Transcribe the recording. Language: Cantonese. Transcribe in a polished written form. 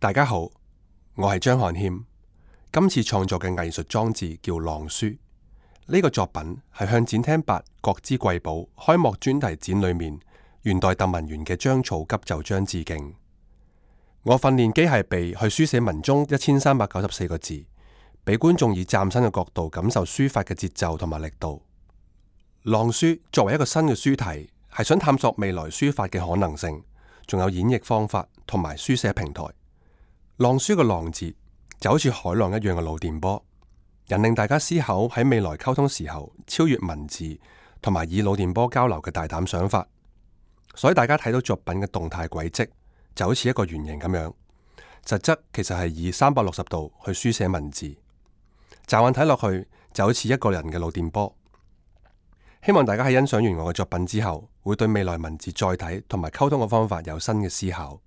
大家好，我係張漢謙。今次創作嘅藝術裝置叫《狼書》，呢個作品係向展廳8國之瑰寶開幕專題展裏面元代鄧文元嘅章草急就章致敬。我訓練機械臂去書寫文中1394個字，俾觀眾以嶄新嘅角度感受書法嘅節奏同埋力度。《狼書》作為一個新嘅書題，係想探索未來書法嘅可能性，仲有演繹方法同埋書寫平台。狼書嘅狼字就好似海浪一樣嘅腦電波，引領大家思考喺未來溝通時候超越文字同埋以腦電波交流嘅大膽想法。所以大家睇到作品嘅動態軌跡就好似一個圓形咁樣，實質其實係以360度去書寫文字。乍眼睇落去就好似一個人嘅腦電波。希望大家喺欣賞完我嘅作品之後，會對未來文字載體同埋溝通嘅方法有新嘅思考。